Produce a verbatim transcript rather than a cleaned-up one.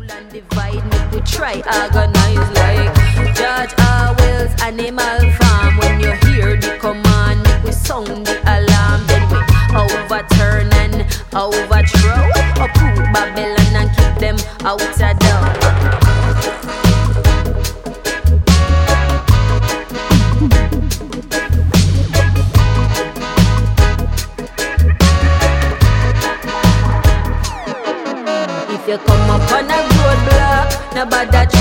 and divide, make we try organize like George Orwell's Animal Farm. When you hear the command, make we sound the alarm. Then we overturn and overthrow, uproot Babylon and keep them out of door. If you come up on a roadblock, nobody